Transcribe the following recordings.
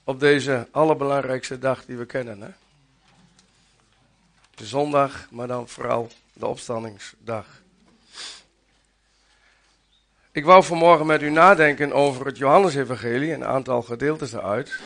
op deze allerbelangrijkste dag die we kennen. Hè? De zondag, maar dan vooral de opstandingsdag. Ik wou vanmorgen met u nadenken over het Johannesevangelie, een aantal gedeeltes eruit.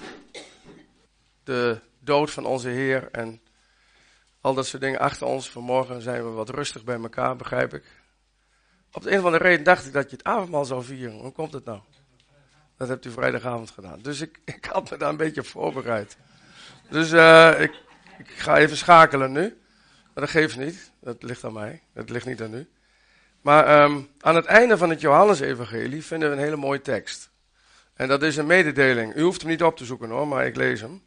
De dood van onze Heer en al dat soort dingen achter ons. Vanmorgen zijn we wat rustig bij elkaar, begrijp ik. Op de een of andere reden dacht ik dat je het avondmaal zou vieren. Hoe komt het nou? Dat hebt u vrijdagavond gedaan. Dus ik had me daar een beetje op voorbereid. Dus ik ga even schakelen nu. Maar dat geeft niet. Dat ligt aan mij. Dat ligt niet aan u. Maar aan het einde van het Johannesevangelie vinden we een hele mooie tekst. En dat is een mededeling. U hoeft hem niet op te zoeken hoor, maar ik lees hem.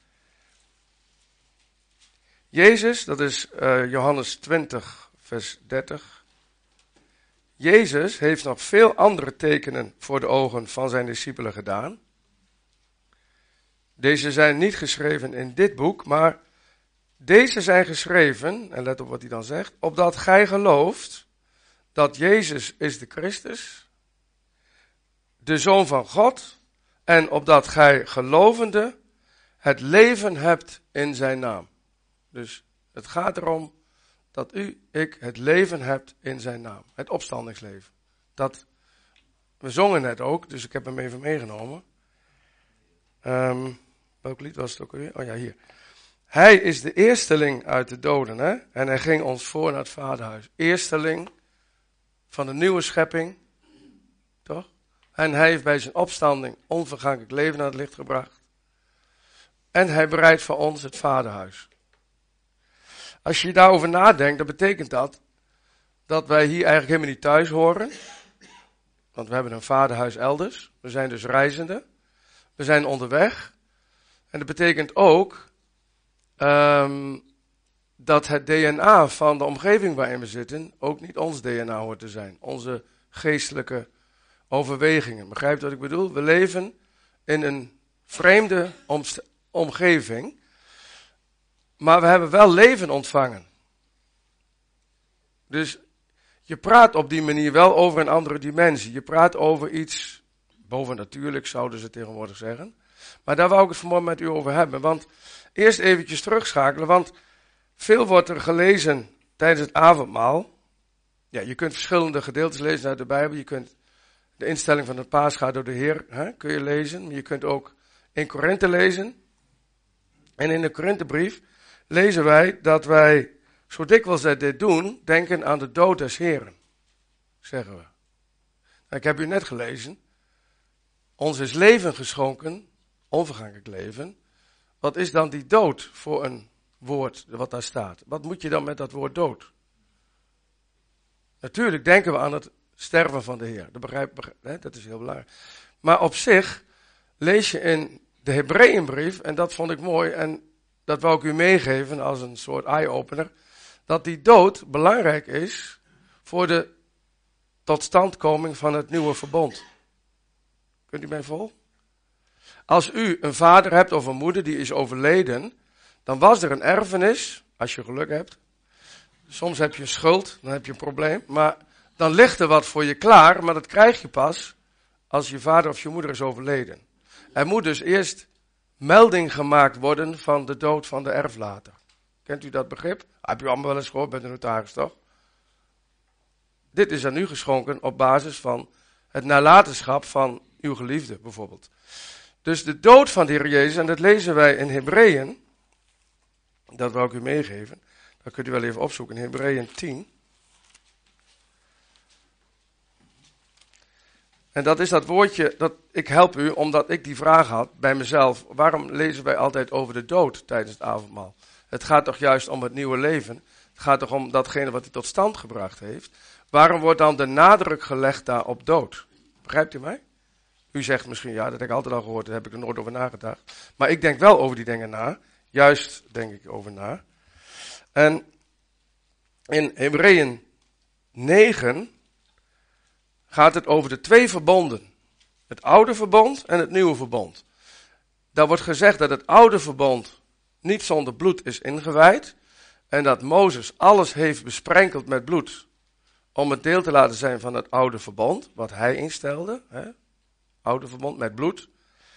Jezus, dat is Johannes 20, vers 30. Jezus heeft nog veel andere tekenen voor de ogen van zijn discipelen gedaan. Deze zijn niet geschreven in dit boek, maar deze zijn geschreven, en let op wat hij dan zegt, opdat gij gelooft dat Jezus is de Christus, de Zoon van God, en opdat gij gelovende het leven hebt in zijn naam. Dus het gaat erom dat ik het leven hebt in zijn naam. Het opstandingsleven. We zongen net ook, dus ik heb hem even meegenomen. Welk lied was het ook alweer? Oh ja, hier. Hij is de eersteling uit de doden, hè? En hij ging ons voor naar het vaderhuis. Eersteling van de nieuwe schepping, toch? En hij heeft bij zijn opstanding onvergankelijk leven naar het licht gebracht. En hij bereidt voor ons het vaderhuis. Als je daarover nadenkt, dan betekent dat wij hier eigenlijk helemaal niet thuis horen. Want we hebben een vaderhuis elders. We zijn dus reizenden. We zijn onderweg. En dat betekent ook dat het DNA van de omgeving waarin we zitten ook niet ons DNA hoort te zijn. Onze geestelijke overwegingen. Begrijpt wat ik bedoel? We leven in een vreemde omgeving. Maar we hebben wel leven ontvangen. Dus je praat op die manier wel over een andere dimensie. Je praat over iets bovennatuurlijk, zouden ze tegenwoordig zeggen. Maar daar wou ik het vanmorgen met u over hebben. Want eerst eventjes terugschakelen, want veel wordt er gelezen tijdens het avondmaal. Ja, je kunt verschillende gedeeltes lezen uit de Bijbel. Je kunt de instelling van het paascha door de Heer kun je lezen. Maar je kunt ook in Korinthe lezen. En in de Korinthebrief lezen wij dat wij, zo dikwijls wij dit doen, denken aan de dood des Heren, zeggen we. Ik heb u net gelezen, ons is leven geschonken, onvergankelijk leven. Wat is dan die dood voor een woord wat daar staat? Wat moet je dan met dat woord dood? Natuurlijk denken we aan het sterven van de Heer, dat is heel belangrijk. Maar op zich lees je in de Hebreeënbrief, en dat vond ik mooi, en dat wou ik u meegeven als een soort eye-opener, dat die dood belangrijk is voor de totstandkoming van het nieuwe verbond. Kunt u mij volgen? Als u een vader hebt of een moeder die is overleden, dan was er een erfenis, als je geluk hebt. Soms heb je een schuld, dan heb je een probleem, maar dan ligt er wat voor je klaar, maar dat krijg je pas als je vader of je moeder is overleden. Er moet dus eerst melding gemaakt worden van de dood van de erflater. Kent u dat begrip? Heb u allemaal wel eens gehoord bij de notaris, toch? Dit is aan u geschonken op basis van het nalatenschap van uw geliefde, bijvoorbeeld. Dus de dood van de Heer Jezus, en dat lezen wij in Hebreeën, dat wou ik u meegeven, dat kunt u wel even opzoeken, in Hebreeën 10. En dat is dat woordje, dat ik help u, omdat ik die vraag had bij mezelf. Waarom lezen wij altijd over de dood tijdens het avondmaal? Het gaat toch juist om het nieuwe leven? Het gaat toch om datgene wat hij tot stand gebracht heeft? Waarom wordt dan de nadruk gelegd daar op dood? Begrijpt u mij? U zegt misschien, ja, dat heb ik altijd al gehoord, daar heb ik er nooit over nagedacht. Maar ik denk wel over die dingen na. Juist denk ik over na. En in Hebreeën 9... gaat het over de twee verbonden. Het oude verbond en het nieuwe verbond. Daar wordt gezegd dat het oude verbond niet zonder bloed is ingewijd. En dat Mozes alles heeft besprenkeld met bloed. Om het deel te laten zijn van het oude verbond. Wat hij instelde. Oude verbond met bloed.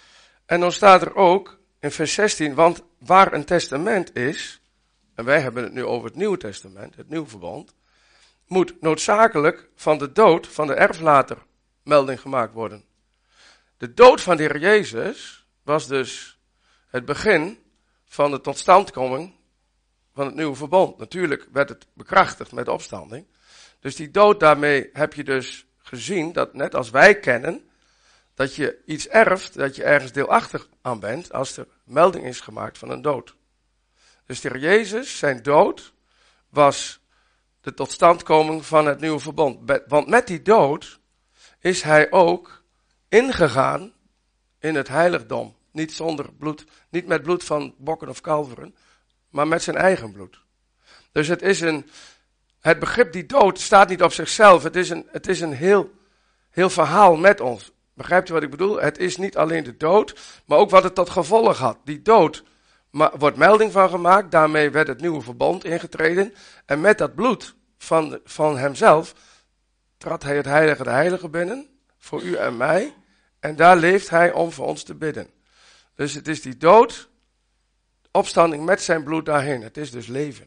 En dan staat er ook in vers 16, want waar een testament is, en wij hebben het nu over het Nieuwe Testament, het Nieuw Verbond, moet noodzakelijk van de dood van de erflater melding gemaakt worden. De dood van de Heer Jezus was dus het begin van de totstandkoming van het Nieuwe Verbond. Natuurlijk werd het bekrachtigd met de opstanding. Dus die dood, daarmee heb je dus gezien dat net als wij kennen, dat je iets erft, dat je ergens deelachtig aan bent als er melding is gemaakt van een dood. Dus de Heer Jezus, zijn dood, was de totstandkoming van het Nieuwe Verbond. Want met die dood is hij ook ingegaan in het heiligdom. Niet zonder bloed, niet met bloed van bokken of kalveren, maar met zijn eigen bloed. Dus het begrip die dood staat niet op zichzelf. Het is een heel verhaal met ons. Begrijpt u wat ik bedoel? Het is niet alleen de dood, maar ook wat het tot gevolg had. Die dood wordt melding van gemaakt, daarmee werd het Nieuwe Verbond ingetreden. En met dat bloed van hemzelf trad hij het heilige de heilige binnen, voor u en mij. En daar leeft hij om voor ons te bidden. Dus het is die dood, opstanding met zijn bloed daarheen. Het is dus leven.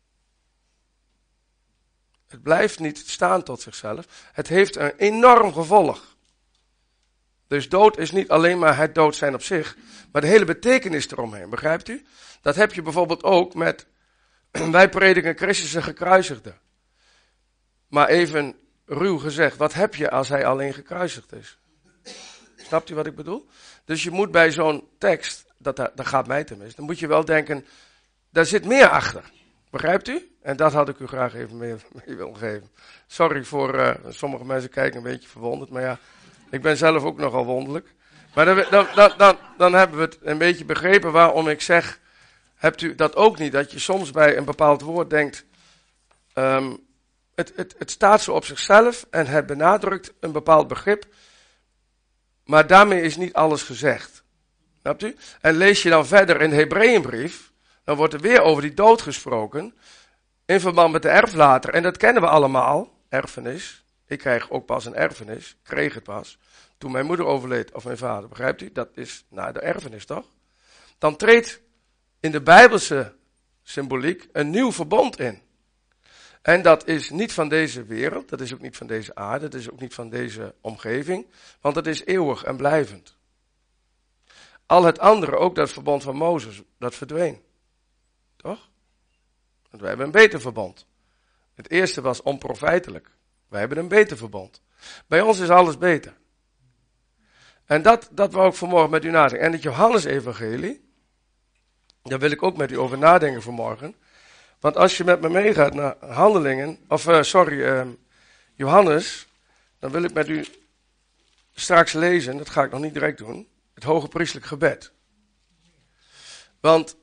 Het blijft niet staan tot zichzelf. Het heeft een enorm gevolg. Dus dood is niet alleen maar het dood zijn op zich, maar de hele betekenis eromheen, begrijpt u? Dat heb je bijvoorbeeld ook met, wij prediken Christus een gekruisigde. Maar even ruw gezegd, wat heb je als hij alleen gekruisigd is? Snapt u wat ik bedoel? Dus je moet bij zo'n tekst, dat gaat mij tenminste, dan moet je wel denken, daar zit meer achter. Begrijpt u? En dat had ik u graag even mee willen geven. Sorry voor, sommige mensen kijken een beetje verwonderd, maar ja, ik ben zelf ook nogal wonderlijk. Maar dan hebben we het een beetje begrepen waarom ik zeg, hebt u dat ook niet, dat je soms bij een bepaald woord denkt, het staat zo op zichzelf en het benadrukt een bepaald begrip, maar daarmee is niet alles gezegd. Snapt u? En lees je dan verder in de Hebreeënbrief, dan wordt er weer over die dood gesproken, in verband met de erflater. En dat kennen we allemaal, erfenis. Ik krijg ook pas een erfenis, ik kreeg het pas, toen mijn moeder overleed, of mijn vader, begrijpt u? Dat is de erfenis, toch? Dan treedt in de Bijbelse symboliek een nieuw verbond in. En dat is niet van deze wereld, dat is ook niet van deze aarde, dat is ook niet van deze omgeving, want het is eeuwig en blijvend. Al het andere, ook dat verbond van Mozes, dat verdween. Toch? Want wij hebben een beter verbond. Het eerste was onprofijtelijk. Wij hebben een beter verbond. Bij ons is alles beter. En dat wou ik vanmorgen met u nadenken. En het Johannesevangelie, daar wil ik ook met u over nadenken vanmorgen. Want als je met me meegaat naar Johannes, dan wil ik met u straks lezen, dat ga ik nog niet direct doen, het hoge priestelijk gebed. Want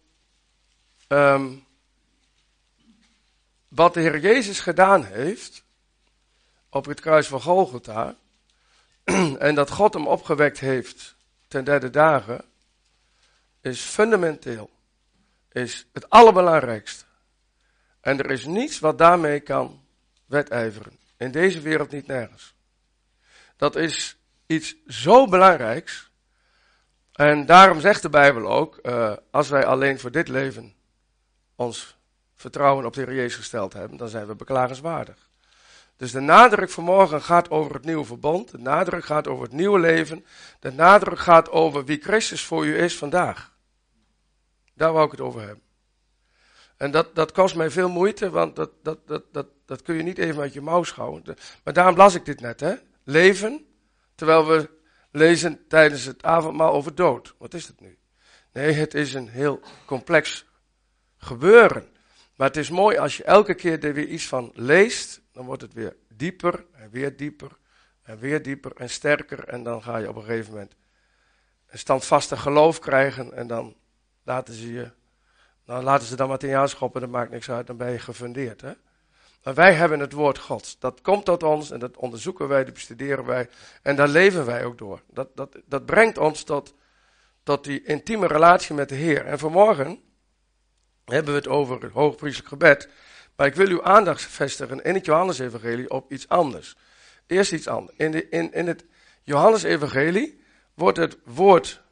wat de Heer Jezus gedaan heeft op het kruis van Golgotha, en dat God hem opgewekt heeft ten derde dagen, is fundamenteel, is het allerbelangrijkste. En er is niets wat daarmee kan wedijveren. In deze wereld niet nergens. Dat is iets zo belangrijks. En daarom zegt de Bijbel ook, als wij alleen voor dit leven ons vertrouwen op de Heer Jezus gesteld hebben, dan zijn we beklagenswaardig. Dus de nadruk vanmorgen gaat over het nieuwe verbond. De nadruk gaat over het nieuwe leven. De nadruk gaat over wie Christus voor u is vandaag. Daar wou ik het over hebben. En dat kost mij veel moeite, want dat kun je niet even uit je mouw schouwen. Maar daarom las ik dit net, hè. Leven, terwijl we lezen tijdens het avondmaal over dood. Wat is het nu? Nee, het is een heel complex gebeuren. Maar het is mooi als je elke keer er weer iets van leest, dan wordt het weer dieper en weer dieper en weer dieper en sterker. En dan ga je op een gegeven moment een standvastig geloof krijgen en dan laten ze dan wat in je aanschoppen, dat maakt niks uit, dan ben je gefundeerd. Hè? Maar wij hebben het woord Gods. Dat komt tot ons en dat onderzoeken wij, dat bestuderen wij en daar leven wij ook door. Dat brengt ons tot die intieme relatie met de Heer. En vanmorgen hebben we het over het hoogpriestelijk gebed. Maar ik wil uw aandacht vestigen in het Johannesevangelie op iets anders. Eerst iets anders. In het Johannesevangelie wordt het woord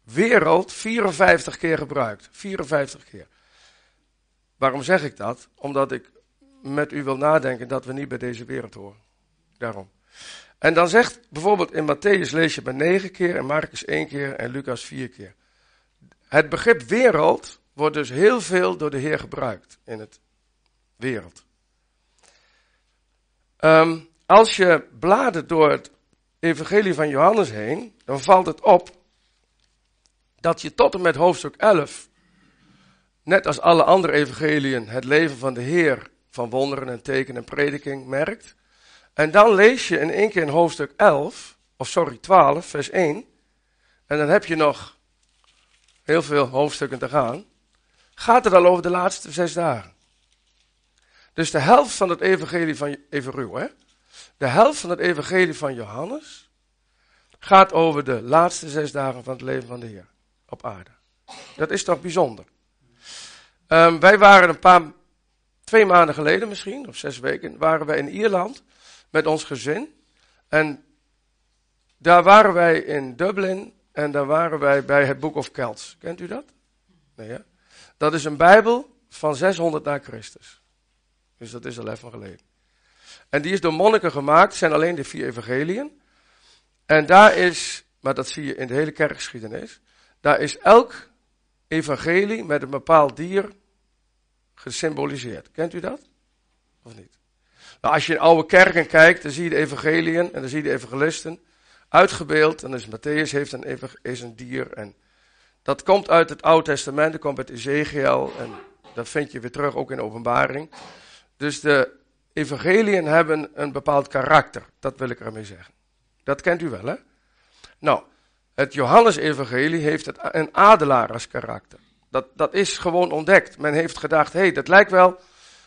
wereld 54 keer gebruikt. 54 keer. Waarom zeg ik dat? Omdat ik met u wil nadenken dat we niet bij deze wereld horen. Daarom. En dan zegt bijvoorbeeld in Matthäus lees je bij 9 keer, in Marcus 1 keer en Lucas 4 keer. Het begrip wereld wordt dus heel veel door de Heer gebruikt in het wereld. Als je bladert door het evangelie van Johannes heen, dan valt het op dat je tot en met hoofdstuk 11, net als alle andere evangeliën, het leven van de Heer van wonderen en tekenen en prediking merkt. En dan lees je in één keer in hoofdstuk 12, vers 1. En dan heb je nog heel veel hoofdstukken te gaan. Gaat het al over de laatste 6 dagen. Dus de helft van het evangelie van, even ruw hè. De helft van het evangelie van Johannes gaat over de laatste 6 dagen van het leven van de Heer op aarde. Dat is toch bijzonder. Wij waren 2 maanden geleden misschien, of 6 weken, waren wij in Ierland met ons gezin. En daar waren wij in Dublin en daar waren wij bij het Book of Kells. Kent u dat? Nee, hè? Dat is een Bijbel van 600 na Christus. Dus dat is al even geleden. En die is door monniken gemaakt, zijn alleen de 4 evangeliën. En daar is, maar dat zie je in de hele kerkgeschiedenis, daar is elk evangelie met een bepaald dier gesymboliseerd. Kent u dat? Of niet? Nou, als je in oude kerken kijkt, dan zie je de evangeliën en dan zie je de evangelisten uitgebeeld. En dus Matthäus heeft is een dier en dat komt uit het Oude Testament, dat komt uit Ezekiel en dat vind je weer terug ook in de Openbaring. Dus de evangeliën hebben een bepaald karakter, dat wil ik ermee zeggen. Dat kent u wel, hè? Nou, het Johannes-evangelie heeft een adelaar als karakter. Dat is gewoon ontdekt. Men heeft gedacht, dat lijkt wel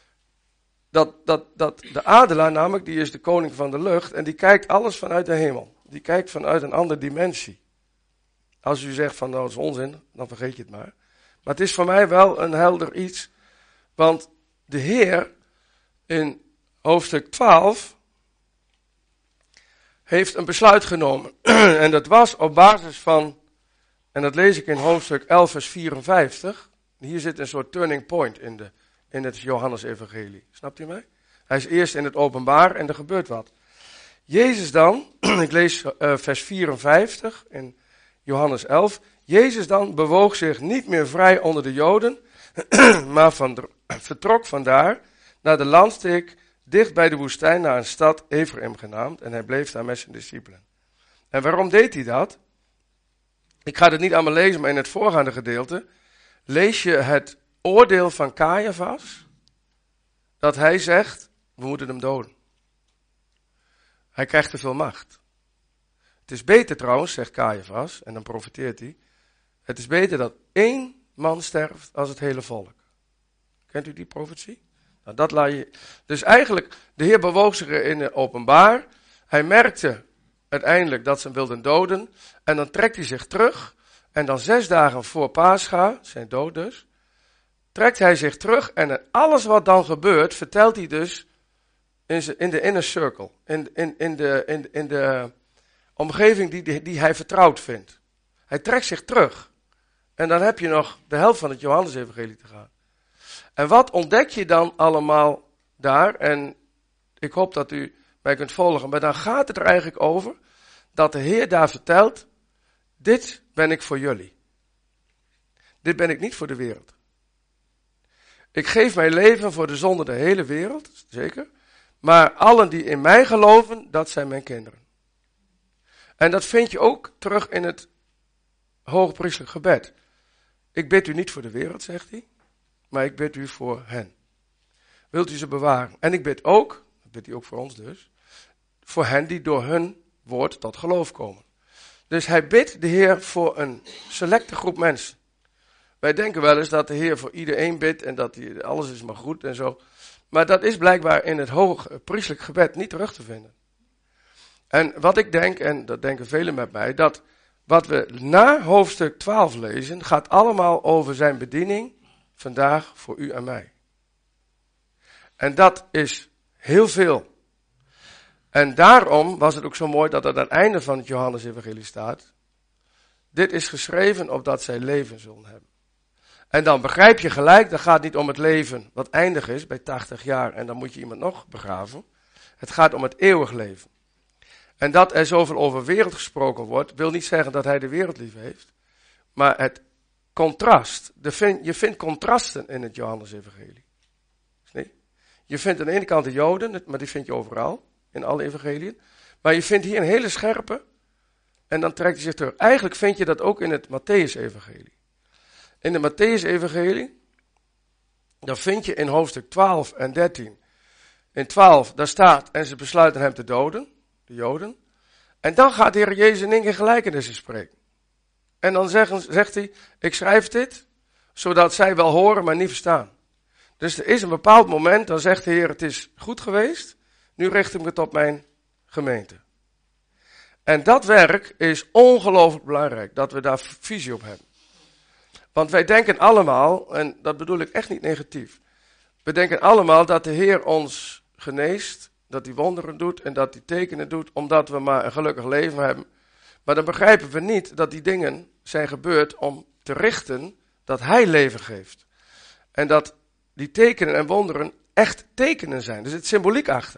dat de adelaar namelijk, die is de koning van de lucht en die kijkt alles vanuit de hemel. Die kijkt vanuit een andere dimensie. Als u zegt van nou, dat is onzin, dan vergeet je het maar. Maar het is voor mij wel een helder iets, want de Heer in hoofdstuk 12 heeft een besluit genomen. En dat was op basis van, en dat lees ik in hoofdstuk 11 vers 54. Hier zit een soort turning point in het Johannes-evangelie. Snapt u mij? Hij is eerst in het openbaar en er gebeurt wat. Jezus dan, ik lees vers 54 in Johannes 11. Jezus dan bewoog zich niet meer vrij onder de Joden, maar vertrok vandaar naar de landstreek dicht bij de woestijn naar een stad, Ephraim genaamd, en hij bleef daar met zijn discipelen. En waarom deed hij dat? Ik ga het niet allemaal lezen, maar in het voorgaande gedeelte lees je het oordeel van Caiaphas, dat hij zegt, we moeten hem doden. Hij krijgt te veel macht. Het is beter trouwens, zegt Caiaphas, en dan profiteert hij, het is beter dat 1 man sterft als het hele volk. Kent u die profetie? Nou, dat laat je. Dus eigenlijk, de Heer bewoog zich in het openbaar. Hij merkte uiteindelijk dat ze hem wilden doden. En dan trekt hij zich terug. En dan 6 dagen voor Pascha, zijn dood dus, trekt hij zich terug. En alles wat dan gebeurt, vertelt hij dus in de inner circle. In de omgeving die hij vertrouwd vindt. Hij trekt zich terug. En dan heb je nog de helft van het Johannes-evangelie te gaan. En wat ontdek je dan allemaal daar? En ik hoop dat u mij kunt volgen. Maar dan gaat het er eigenlijk over dat de Heer daar vertelt, dit ben ik voor jullie. Dit ben ik niet voor de wereld. Ik geef mijn leven voor de zonde de hele wereld, zeker. Maar allen die in mij geloven, dat zijn mijn kinderen. En dat vind je ook terug in het hoogpriestelijk gebed. Ik bid u niet voor de wereld, zegt hij, maar ik bid u voor hen. Wilt u ze bewaren? En ik bid ook, dat bidt hij ook voor ons dus, voor hen die door hun woord tot geloof komen. Dus hij bidt de Heer voor een selecte groep mensen. Wij denken wel eens dat de Heer voor iedereen bidt en dat alles is maar goed en zo. Maar dat is blijkbaar in het hoogpriestelijk gebed niet terug te vinden. En wat ik denk, en dat denken velen met mij, dat wat we na hoofdstuk 12 lezen, gaat allemaal over zijn bediening vandaag voor u en mij. En dat is heel veel. En daarom was het ook zo mooi dat aan het einde van het Johannes-evangelie staat, Dit is geschreven opdat zij leven zullen hebben. En dan begrijp je gelijk, dat gaat niet om het leven wat eindig is bij 80 jaar en dan moet je iemand nog begraven. Het gaat om het eeuwig leven. En dat er zoveel over wereld gesproken wordt, wil niet zeggen dat hij de wereld lief heeft. Maar het contrast, je vindt contrasten in het Johannes-evangelie. Nee? Je vindt aan de ene kant de Joden, maar die vind je overal, in alle evangeliën. Maar je vindt hier een hele scherpe, en dan trekt hij zich terug. Eigenlijk vind je dat ook in het Mattheüs-evangelie. In de Mattheüs-evangelie, dan vind je in hoofdstuk 12 en 13. In 12, daar staat, en ze besluiten hem te doden, de Joden. En dan gaat de Heer Jezus in één keer gelijkenissen spreken. En dan zegt hij, ik schrijf dit, zodat zij wel horen, maar niet verstaan. Dus er is een bepaald moment, dan zegt de Heer, het is goed geweest, nu richt ik het op mijn gemeente. En dat werk is ongelooflijk belangrijk, dat we daar visie op hebben. Want wij denken allemaal, en dat bedoel ik echt niet negatief, we denken allemaal dat de Heer ons geneest, dat hij wonderen doet en dat hij tekenen doet, omdat we maar een gelukkig leven hebben. Maar dan begrijpen we niet dat die dingen zijn gebeurd om te richten dat hij leven geeft. En dat die tekenen en wonderen echt tekenen zijn. Er zit symboliek achter.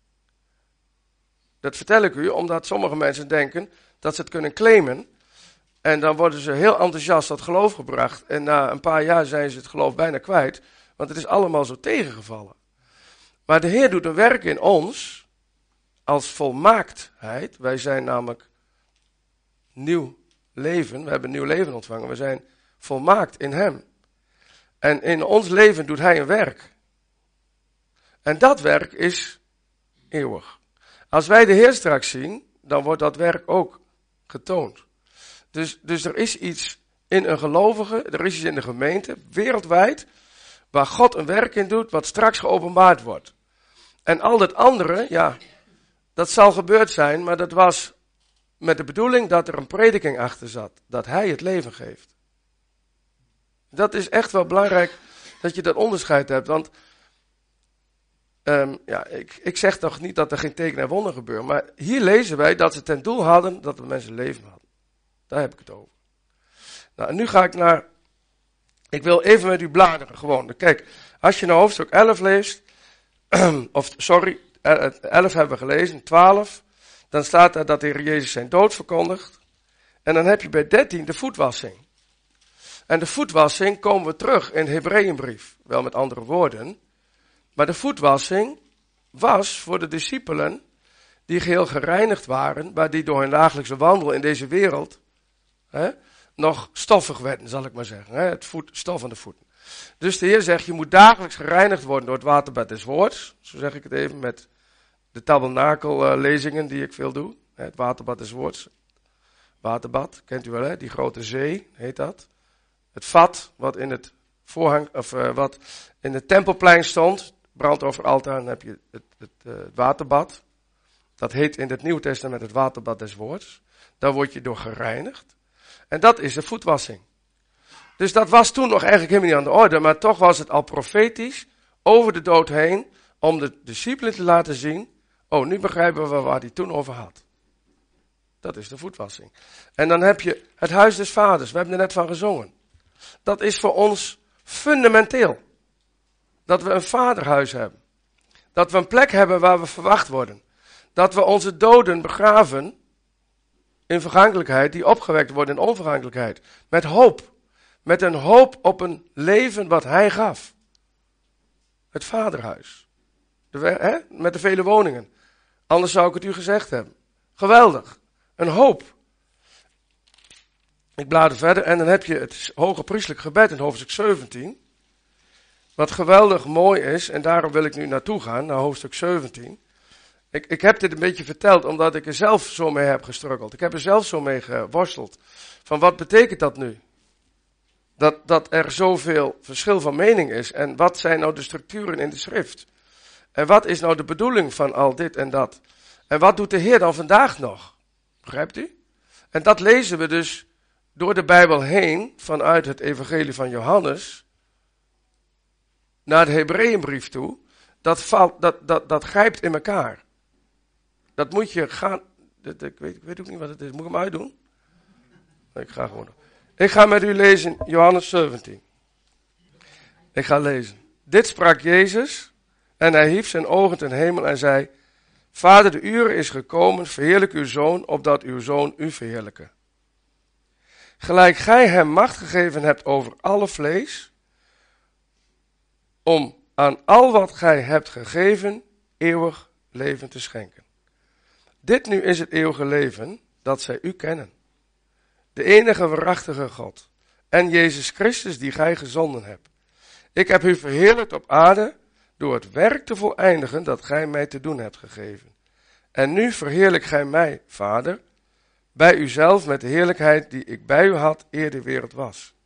Dat vertel ik u omdat sommige mensen denken dat ze het kunnen claimen. En dan worden ze heel enthousiast tot geloof gebracht. En na een paar jaar zijn ze het geloof bijna kwijt. Want het is allemaal zo tegengevallen. Maar de Heer doet een werk in ons als volmaaktheid. Wij zijn namelijk nieuw leven. We hebben een nieuw leven ontvangen. We zijn volmaakt in hem. En in ons leven doet hij een werk. En dat werk is eeuwig. Als wij de Heer straks zien, dan wordt dat werk ook getoond. Dus er is iets in een gelovige, er is iets in de gemeente, wereldwijd, waar God een werk in doet, wat straks geopenbaard wordt. En al dat andere, ja, dat zal gebeurd zijn, maar dat was met de bedoeling dat er een prediking achter zat, dat hij het leven geeft. Dat is echt wel belangrijk dat je dat onderscheid hebt, want ik zeg toch niet dat er geen tekenen en wonderen gebeuren, maar hier lezen wij dat ze ten doel hadden dat de mensen leven hadden. Daar heb ik het over. Nou, en nu ga ik naar, ik wil even met u bladeren, gewoon. Kijk, als je naar hoofdstuk 11 leest, 11 hebben we gelezen, 12, dan staat er dat de Heer Jezus zijn dood verkondigt. En dan heb je bij 13 de voetwassing. En de voetwassing komen we terug in de Hebreeënbrief, wel met andere woorden. Maar de voetwassing was voor de discipelen die geheel gereinigd waren, maar die door hun dagelijkse wandel in deze wereld nog stoffig werden, zal ik maar zeggen. Het stof aan de voeten. Dus de Heer zegt, je moet dagelijks gereinigd worden door het waterbad des woords. Zo zeg ik het even met de tabernakellezingen die ik veel doe. Het waterbad des woords. Waterbad, kent u wel, hè? Die grote zee heet dat. Het vat wat in het voorhang, wat in het tempelplein stond, brandofferaltaar, dan heb je het waterbad. Dat heet in het Nieuwe Testament het waterbad des woords. Daar word je door gereinigd. En dat is de voetwassing. Dus dat was toen nog eigenlijk helemaal niet aan de orde, maar toch was het al profetisch over de dood heen, om de discipelen te laten zien, oh, nu begrijpen we waar hij toen over had. Dat is de voetwassing. En dan heb je het huis des vaders, we hebben er net van gezongen. Dat is voor ons fundamenteel. Dat we een vaderhuis hebben. Dat we een plek hebben waar we verwacht worden. Dat we onze doden begraven in vergankelijkheid, die opgewekt worden in onvergankelijkheid. Met hoop. Met een hoop op een leven wat hij gaf. Het vaderhuis. Met de vele woningen. Anders zou ik het u gezegd hebben. Geweldig. Een hoop. Ik blader verder en dan heb je het hoge priestelijk gebed in hoofdstuk 17. Wat geweldig mooi is, en daarom wil ik nu naartoe gaan, naar hoofdstuk 17. Ik heb dit een beetje verteld, omdat ik er zelf zo mee heb gestruggeld. Ik heb er zelf zo mee geworsteld. Van wat betekent dat nu? Dat er zoveel verschil van mening is. En wat zijn nou de structuren in de schrift? En wat is nou de bedoeling van al dit en dat? En wat doet de Heer dan vandaag nog? Begrijpt u? En dat lezen we dus door de Bijbel heen, vanuit het evangelie van Johannes, naar de Hebreeënbrief toe. Dat grijpt in elkaar. Dat moet je gaan, ik weet ook niet wat het is, moet ik hem uitdoen? Ik ga met u lezen Johannes 17. Ik ga lezen. Dit sprak Jezus en hij hief zijn ogen ten hemel en zei: Vader, de uur is gekomen, verheerlijk uw Zoon, opdat uw Zoon u verheerlijke. Gelijk gij hem macht gegeven hebt over alle vlees, om aan al wat gij hebt gegeven eeuwig leven te schenken. Dit nu is het eeuwige leven, dat zij u kennen. De enige waarachtige God en Jezus Christus die gij gezonden hebt. Ik heb u verheerlijkt op aarde door het werk te voleindigen dat gij mij te doen hebt gegeven. En nu verheerlijk gij mij, Vader, bij uzelf met de heerlijkheid die ik bij u had eer de wereld was.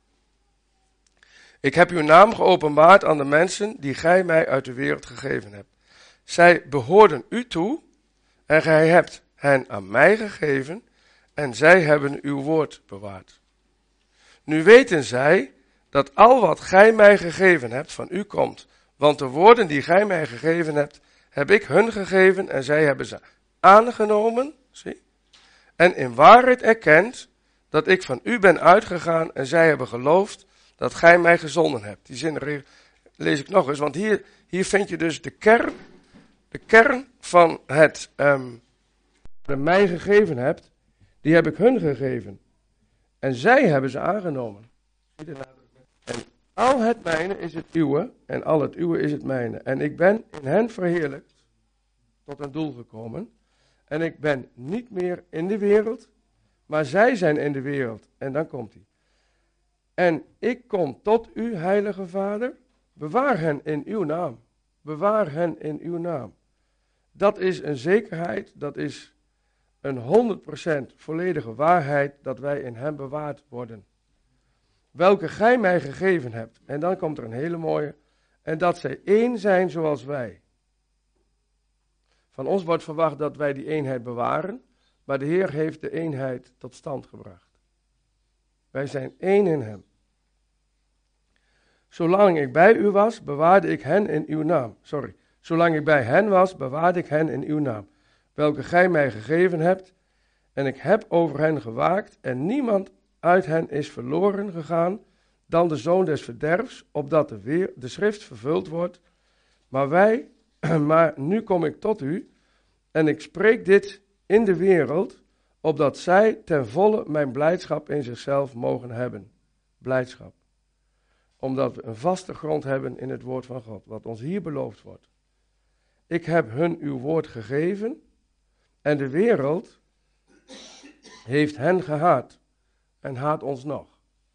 Ik heb uw naam geopenbaard aan de mensen die gij mij uit de wereld gegeven hebt. Zij behoorden u toe en gij hebt hen aan mij gegeven en zij hebben uw woord bewaard. Nu weten zij dat al wat gij mij gegeven hebt van u komt, want de woorden die gij mij gegeven hebt, heb ik hun gegeven en zij hebben ze aangenomen, zie, en in waarheid erkend dat ik van u ben uitgegaan en zij hebben geloofd dat gij mij gezonden hebt. Die zin lees ik nog eens, want hier vind je dus de kern van het wat mij gegeven hebt, die heb ik hun gegeven. En zij hebben ze aangenomen. En al het mijne is het uwe, en al het uwe is het mijne. En ik ben in hen verheerlijkt, tot een doel gekomen. En ik ben niet meer in de wereld, maar zij zijn in de wereld. En dan komt hij. En ik kom tot u, heilige Vader, bewaar hen in uw naam. Bewaar hen in uw naam. Dat is een zekerheid, dat is een 100% volledige waarheid dat wij in hem bewaard worden. Welke gij mij gegeven hebt. En dan komt er een hele mooie. En dat zij één zijn zoals wij. Van ons wordt verwacht dat wij die eenheid bewaren. Maar de Heer heeft de eenheid tot stand gebracht. Wij zijn één in hem. Zolang ik bij u was, bewaarde ik hen in uw naam. Zolang ik bij hen was, bewaarde ik hen in uw naam. Welke gij mij gegeven hebt. En ik heb over hen gewaakt. En niemand uit hen is verloren gegaan dan de zoon des verderfs, opdat de schrift vervuld wordt. Maar nu kom ik tot u en ik spreek dit in de wereld, opdat zij ten volle mijn blijdschap in zichzelf mogen hebben. Blijdschap. Omdat we een vaste grond hebben in het woord van God, wat ons hier beloofd wordt. Ik heb hun uw woord gegeven en de wereld heeft hen gehaat. En haat ons nog.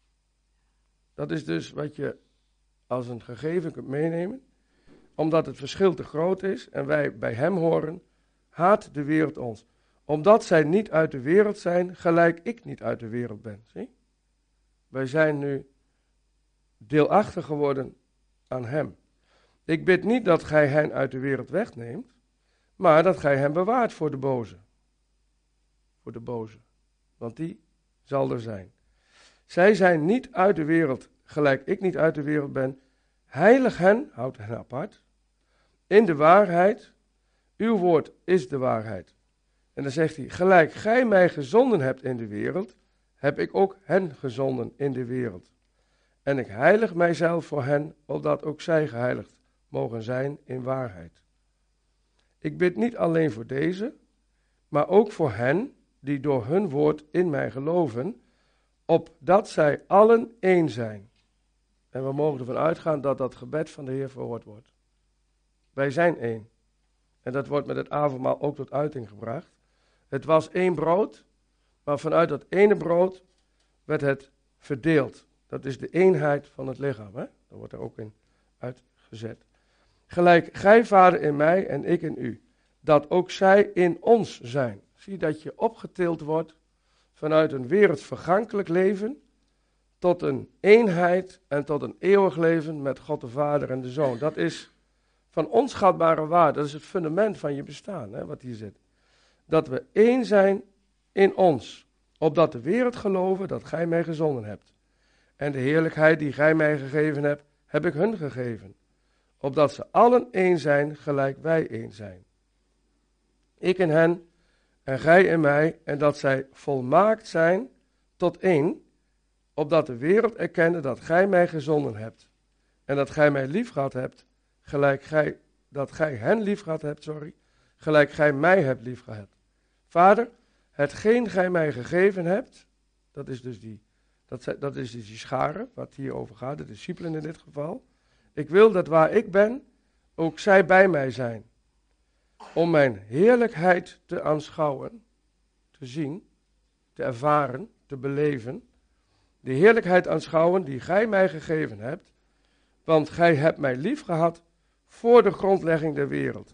Dat is dus wat je als een gegeven kunt meenemen. Omdat het verschil te groot is en wij bij hem horen, haat de wereld ons. Omdat zij niet uit de wereld zijn, gelijk ik niet uit de wereld ben. Zie? Wij zijn nu deelachtig geworden aan hem. Ik bid niet dat gij hen uit de wereld wegneemt, maar dat gij hen bewaart voor de boze. Voor de boze. Want die zal er zijn. Zij zijn niet uit de wereld, gelijk ik niet uit de wereld ben. Heilig hen, houd hen apart, in de waarheid. Uw woord is de waarheid. En dan zegt hij, gelijk gij mij gezonden hebt in de wereld, heb ik ook hen gezonden in de wereld. En ik heilig mijzelf voor hen, opdat ook zij geheiligd mogen zijn in waarheid. Ik bid niet alleen voor deze, maar ook voor hen die door hun woord in mij geloven, opdat zij allen één zijn. En we mogen ervan uitgaan dat dat gebed van de Heer verhoord wordt. Wij zijn één. En dat wordt met het avondmaal ook tot uiting gebracht. Het was één brood, maar vanuit dat ene brood werd het verdeeld. Dat is de eenheid van het lichaam. Hè? Dat wordt er ook in uitgezet. Gelijk gij, Vader, in mij en ik in u. Dat ook zij in ons zijn. Zie dat je opgetild wordt vanuit een wereldsvergankelijk leven tot een eenheid en tot een eeuwig leven met God de Vader en de Zoon. Dat is van onschatbare waarde. Dat is het fundament van je bestaan, hè, wat hier zit. Dat we één zijn in ons, opdat de wereld geloven dat gij mij gezonden hebt. En de heerlijkheid die gij mij gegeven hebt, heb ik hun gegeven. Opdat ze allen één zijn, gelijk wij één zijn. Ik in hen en gij in mij, en dat zij volmaakt zijn, tot één, opdat de wereld erkenne dat gij mij gezonden hebt. En dat gij mij liefgehad hebt, dat gij hen liefgehad hebt, gelijk gij mij hebt liefgehad. Vader, hetgeen gij mij gegeven hebt, dat is dus die schare, wat hier over gaat, de discipelen in dit geval. Ik wil dat waar ik ben, ook zij bij mij zijn. Om mijn heerlijkheid te aanschouwen, te zien, te ervaren, te beleven. De heerlijkheid aanschouwen die gij mij gegeven hebt. Want gij hebt mij lief gehad voor de grondlegging der wereld.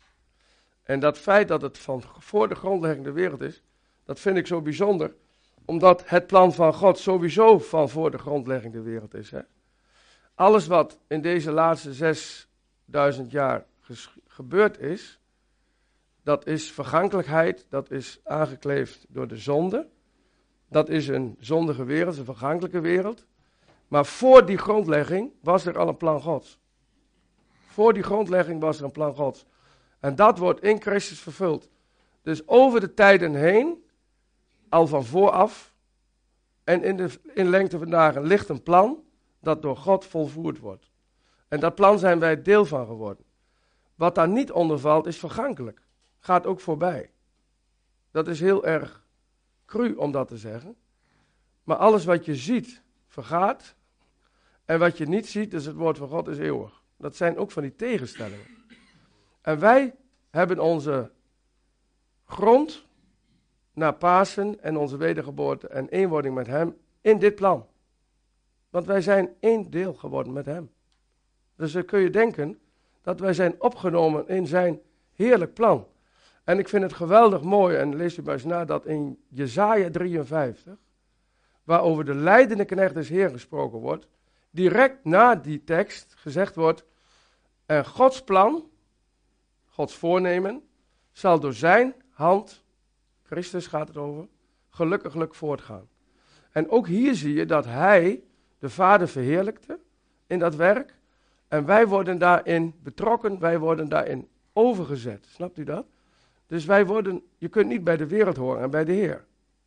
En dat feit dat het van voor de grondlegging der wereld is, dat vind ik zo bijzonder. Omdat het plan van God sowieso van voor de grondlegging der wereld is. Hè? Alles wat in deze laatste 6000 jaar gebeurd is, dat is vergankelijkheid, dat is aangekleefd door de zonde. Dat is een zondige wereld, een vergankelijke wereld. Maar voor die grondlegging was er al een plan Gods. Voor die grondlegging was er een plan Gods. En dat wordt in Christus vervuld. Dus over de tijden heen, al van vooraf, en in lengte van dagen ligt een plan dat door God volvoerd wordt. En dat plan zijn wij deel van geworden. Wat daar niet onder valt is vergankelijk. Gaat ook voorbij. Dat is heel erg cru om dat te zeggen. Maar alles wat je ziet vergaat. En wat je niet ziet, dus het woord van God is eeuwig. Dat zijn ook van die tegenstellingen. En wij hebben onze grond naar Pasen en onze wedergeboorte en eenwording met hem in dit plan. Want wij zijn één deel geworden met hem. Dus dan kun je denken dat wij zijn opgenomen in zijn heerlijk plan. En ik vind het geweldig mooi, en lees u maar eens na, dat in Jesaja 53, waarover de lijdende knecht des Heeren gesproken wordt, direct na die tekst gezegd wordt, en Gods plan, Gods voornemen, zal door zijn hand, Christus gaat het over, gelukkiglijk voortgaan. En ook hier zie je dat hij de Vader verheerlijkte in dat werk. En wij worden daarin betrokken, wij worden daarin overgezet. Snapt u dat? Dus je kunt niet bij de wereld horen en bij de Heer.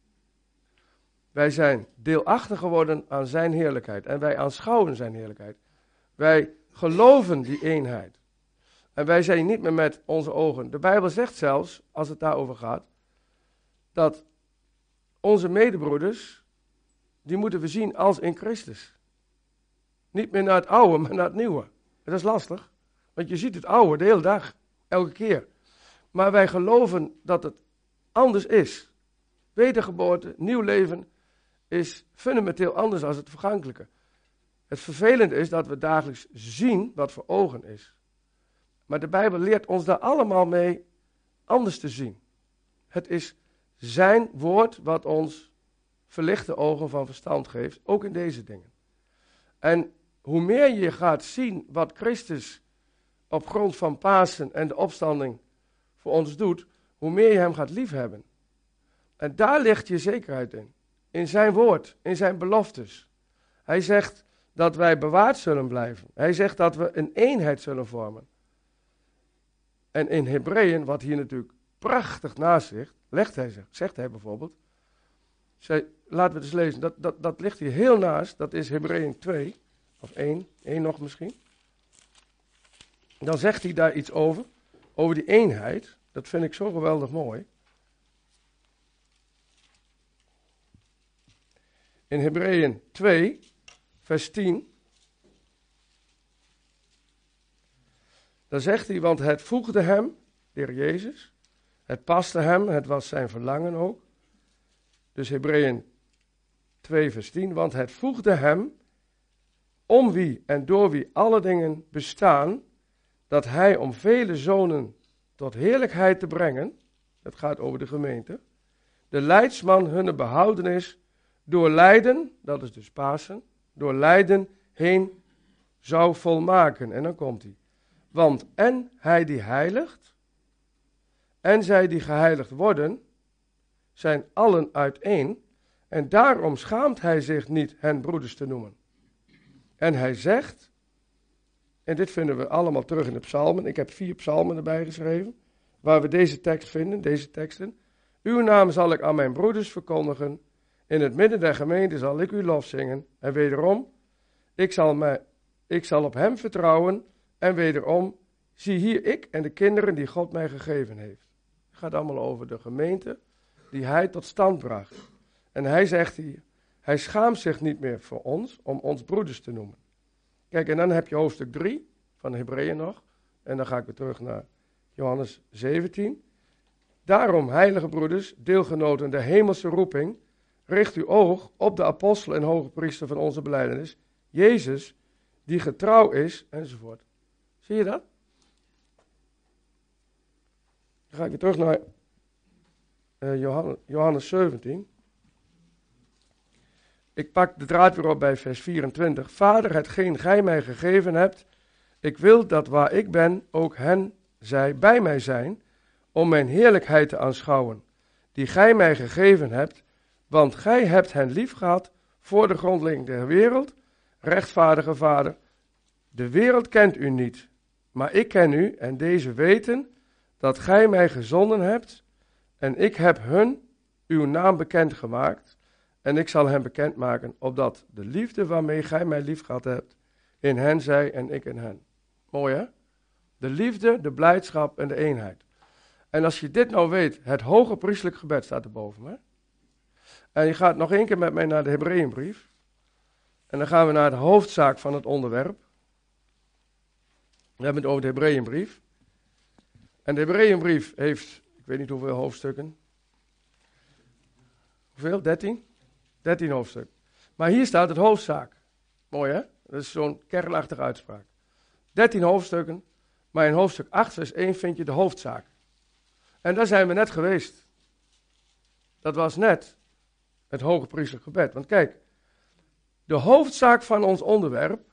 Wij zijn deelachtig geworden aan zijn heerlijkheid. En wij aanschouwen zijn heerlijkheid. Wij geloven die eenheid. En wij zijn niet meer met onze ogen. De Bijbel zegt zelfs, als het daarover gaat, dat onze medebroeders, die moeten we zien als in Christus. Niet meer naar het oude, maar naar het nieuwe. Dat is lastig, want je ziet het oude de hele dag, elke keer. Maar wij geloven dat het anders is. Wedergeboorte, nieuw leven, is fundamenteel anders dan het vergankelijke. Het vervelende is dat we dagelijks zien wat voor ogen is. Maar de Bijbel leert ons daar allemaal mee anders te zien. Het is zijn woord wat ons verlichte ogen van verstand geeft, ook in deze dingen. En hoe meer je gaat zien wat Christus op grond van Pasen en de opstanding voor ons doet, hoe meer je hem gaat liefhebben. En daar ligt je zekerheid in. In zijn woord, in zijn beloftes. Hij zegt dat wij bewaard zullen blijven. Hij zegt dat we een eenheid zullen vormen. En in Hebreeën, wat hier natuurlijk prachtig naast ligt, zegt hij bijvoorbeeld, laten we het eens lezen, dat ligt hier heel naast, dat is Hebreeën 2, of 1 nog misschien. Dan zegt hij daar iets over die eenheid, dat vind ik zo geweldig mooi. In Hebreeën 2, vers 10, dan zegt hij, want het voegde hem, de Heer Jezus, het paste hem, het was zijn verlangen ook. Dus Hebreeën 2, vers 10, want het voegde hem, om wie en door wie alle dingen bestaan, dat hij om vele zonen tot heerlijkheid te brengen, dat gaat over de gemeente, de leidsman hunne behoudenis door lijden, dat is dus Pasen, door lijden heen zou volmaken. En dan komt hij. Want en hij die heiligt, en zij die geheiligd worden, zijn allen uiteen, en daarom schaamt hij zich niet hen broeders te noemen. En hij zegt, en dit vinden we allemaal terug in de psalmen, ik heb 4 psalmen erbij geschreven, waar we deze tekst vinden, deze teksten. Uw naam zal ik aan mijn broeders verkondigen, In het midden der gemeente zal ik uw lof zingen. En wederom, ik zal op hem vertrouwen. En wederom, zie hier ik en de kinderen die God mij gegeven heeft. Het gaat allemaal over de gemeente die hij tot stand bracht. En hij zegt hier, hij schaamt zich niet meer voor ons om ons broeders te noemen. Kijk, en dan heb je hoofdstuk 3 van Hebreeën nog. En dan ga ik weer terug naar Johannes 17. Daarom, heilige broeders, deelgenoten der hemelse roeping, richt uw oog op de apostel en hoge priester van onze belijdenis, Jezus, die getrouw is, enzovoort. Zie je dat? Dan ga ik weer terug naar Johannes 17. Ik pak de draad weer op bij vers 24. Vader, hetgeen gij mij gegeven hebt, ik wil dat waar ik ben, ook hen, zij bij mij zijn, om mijn heerlijkheid te aanschouwen, die gij mij gegeven hebt, want gij hebt hen lief gehad voor de grondlegging der wereld, rechtvaardige Vader. De wereld kent u niet, maar ik ken u en deze weten dat gij mij gezonden hebt en ik heb hun uw naam bekendgemaakt en ik zal hen bekendmaken, opdat de liefde waarmee gij mij lief gehad hebt, in hen zij en ik in hen. Mooi hè? De liefde, de blijdschap en de eenheid. En als je dit nou weet, het hoge priestelijk gebed staat erboven. Hè? En je gaat nog één keer met mij naar de Hebreeënbrief. En dan gaan we naar de hoofdzaak van het onderwerp. We hebben het over de Hebreeënbrief. En de Hebreeënbrief heeft, ik weet niet hoeveel hoofdstukken. Hoeveel? 13? 13 hoofdstukken. Maar hier staat het hoofdzaak. Mooi hè? Dat is zo'n kernachtige uitspraak. 13 hoofdstukken, maar in hoofdstuk 8 vers 1 vind je de hoofdzaak. En daar zijn we net geweest. Dat was net het hoge priestelijk gebed. Want kijk, de hoofdzaak van ons onderwerp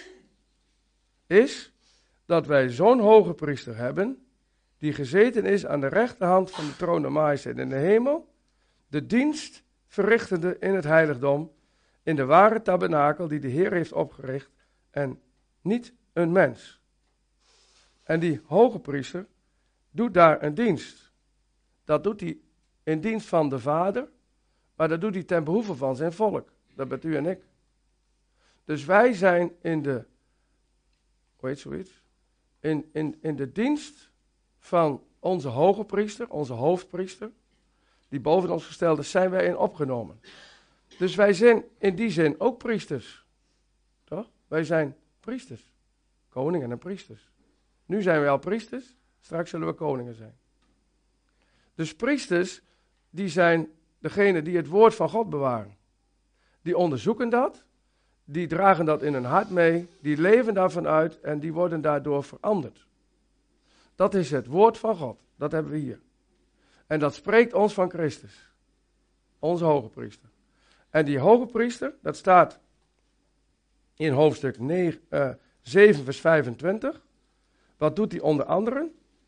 is dat wij zo'n hoge priester hebben, die gezeten is aan de rechterhand van de troon der majesteit in de hemel, de dienst verrichtende in het heiligdom, in de ware tabernakel die de Heer heeft opgericht en niet een mens. En die hoge priester doet daar een dienst. Dat doet hij in dienst van de Vader, maar dat doet hij ten behoeve van zijn volk. Dat bent u en ik. Dus wij zijn in de, hoe heet zoiets? In de dienst van onze hoge priester, onze hoofdpriester, die boven ons gesteld is, zijn wij in opgenomen. Dus wij zijn in die zin ook priesters. Toch? Wij zijn priesters. Koningen en priesters. Nu zijn wij al priesters, straks zullen we koningen zijn. Dus priesters, die zijn degene die het woord van God bewaren. Die onderzoeken dat, die dragen dat in hun hart mee, die leven daarvan uit en die worden daardoor veranderd. Dat is het woord van God, dat hebben we hier. En dat spreekt ons van Christus, onze hoge priester. En die hoge priester, dat staat in hoofdstuk 7 vers 25. Wat doet hij onder andere?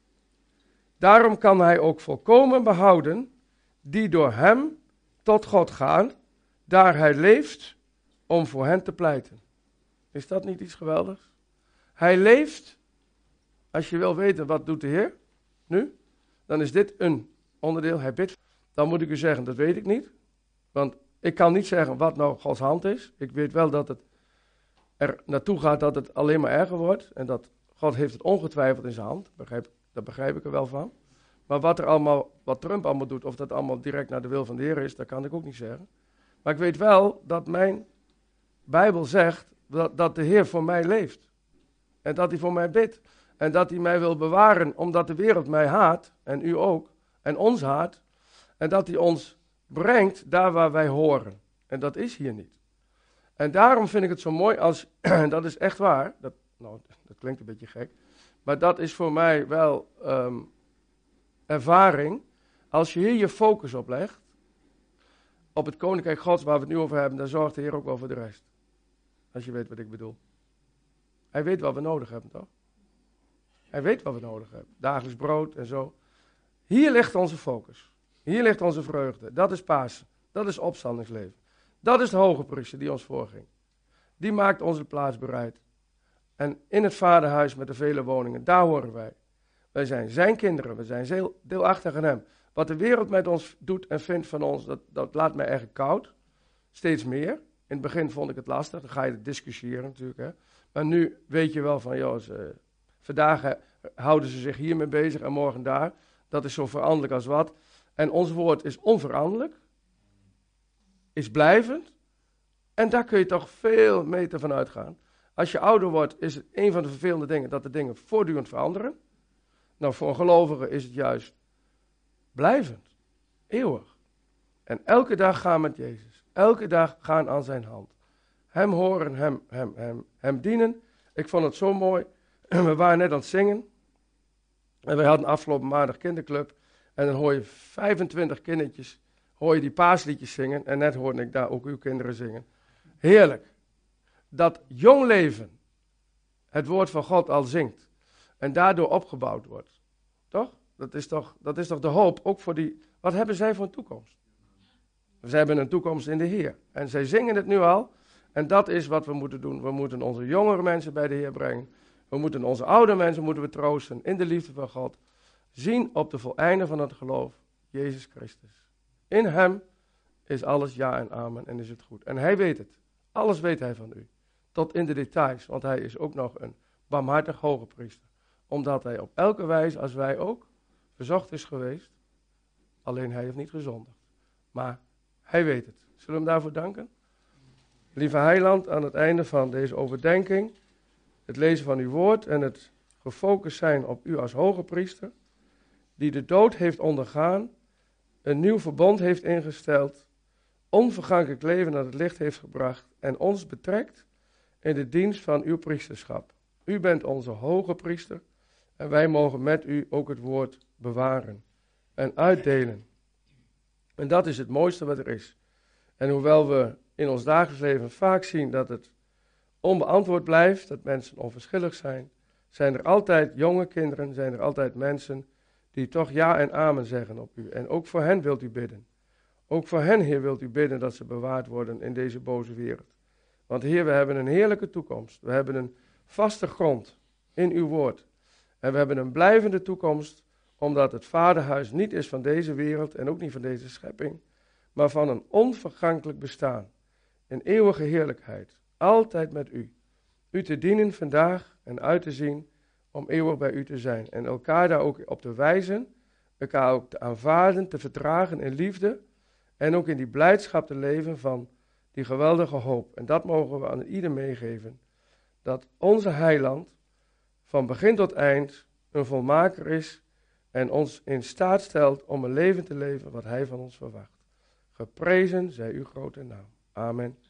Daarom kan hij ook volkomen behouden die door hem tot God gaan, daar hij leeft om voor hen te pleiten. Is dat niet iets geweldigs? Hij leeft, als je wil weten wat doet de Heer nu, dan is dit een onderdeel, hij bidt. Dan moet ik u zeggen, dat weet ik niet, want ik kan niet zeggen wat nou Gods hand is. Ik weet wel dat het er naartoe gaat dat het alleen maar erger wordt en dat God heeft het ongetwijfeld in zijn hand, dat begrijp ik er wel van. Maar wat Trump allemaal doet, of dat allemaal direct naar de wil van de Heer is, dat kan ik ook niet zeggen. Maar ik weet wel dat mijn Bijbel zegt dat de Heer voor mij leeft. En dat hij voor mij bidt. En dat hij mij wil bewaren, omdat de wereld mij haat, en u ook, en ons haat. En dat hij ons brengt daar waar wij horen. En dat is hier niet. En daarom vind ik het zo mooi als, dat is echt waar, dat klinkt een beetje gek, maar dat is voor mij wel ervaring. Als je hier je focus op legt, op het koninkrijk Gods waar we het nu over hebben, dan zorgt de Heer ook wel voor de rest. Als je weet wat ik bedoel. Hij weet wat we nodig hebben, toch? Hij weet wat we nodig hebben. Dagelijks brood en zo. Hier ligt onze focus. Hier ligt onze vreugde. Dat is Pasen. Dat is opstandingsleven. Dat is de hoge priester die ons voorging. Die maakt onze plaats bereid. En in het vaderhuis met de vele woningen, daar horen wij. Wij zijn zijn kinderen, we zijn deelachtig aan hem. Wat de wereld met ons doet en vindt van ons, dat laat mij echt koud. steeds meer. In het begin vond ik het lastig, dan ga je discussiëren natuurlijk. Hè. Maar nu weet je wel van, joh, vandaag houden ze zich hiermee bezig en morgen daar. Dat is zo veranderlijk als wat. En ons woord is onveranderlijk, is blijvend. En daar kun je toch veel meter van uitgaan. Als je ouder wordt, is het een van de vervelende dingen dat de dingen voortdurend veranderen. Nou, voor een gelovige is het juist blijvend, eeuwig. En elke dag gaan met Jezus. Elke dag gaan aan zijn hand. Hem horen, hem dienen. Ik vond het zo mooi. We waren net aan het zingen. En we hadden afgelopen maandag kinderclub. En dan hoor je 25 kindertjes, hoor je die paasliedjes zingen. En net hoorde ik daar ook uw kinderen zingen. Heerlijk. Dat jong leven het woord van God al zingt. En daardoor opgebouwd wordt. Toch? Dat is toch de hoop, ook voor die... Wat hebben zij voor een toekomst? Ze hebben een toekomst in de Heer. En zij zingen het nu al. En dat is wat we moeten doen. We moeten onze jongere mensen bij de Heer brengen. We moeten onze oude mensen troosten in de liefde van God. Zien op de voleinde van het geloof, Jezus Christus. In hem is alles ja en amen en is het goed. En hij weet het. Alles weet hij van u. Tot in de details, want hij is ook nog een barmhartig hoge priester. Omdat hij op elke wijze, als wij ook, verzocht is geweest. Alleen hij heeft niet gezondigd. Maar hij weet het. Zullen we hem daarvoor danken? Lieve Heiland, aan het einde van deze overdenking, het lezen van uw woord en het gefocust zijn op u als hoge priester, die de dood heeft ondergaan, een nieuw verbond heeft ingesteld, onvergankelijk leven naar het licht heeft gebracht en ons betrekt in de dienst van uw priesterschap. U bent onze hoge priester en wij mogen met u ook het woord bewaren en uitdelen. En dat is het mooiste wat er is. En hoewel we in ons dagelijks leven vaak zien dat het onbeantwoord blijft, dat mensen onverschillig zijn, zijn er altijd jonge kinderen, zijn er altijd mensen die toch ja en amen zeggen op u. En ook voor hen wilt u bidden. Ook voor hen, Heer, wilt u bidden dat ze bewaard worden in deze boze wereld. Want Heer, we hebben een heerlijke toekomst. We hebben een vaste grond in uw woord. En we hebben een blijvende toekomst, omdat het vaderhuis niet is van deze wereld en ook niet van deze schepping, maar van een onvergankelijk bestaan. In eeuwige heerlijkheid. Altijd met u. U te dienen vandaag en uit te zien om eeuwig bij u te zijn. En elkaar daar ook op te wijzen, elkaar ook te aanvaarden, te verdragen in liefde. En ook in die blijdschap te leven van die geweldige hoop. En dat mogen we aan ieder meegeven. Dat onze heiland van begin tot eind een volmaker is en ons in staat stelt om een leven te leven wat hij van ons verwacht. Geprezen zij uw grote naam. Amen.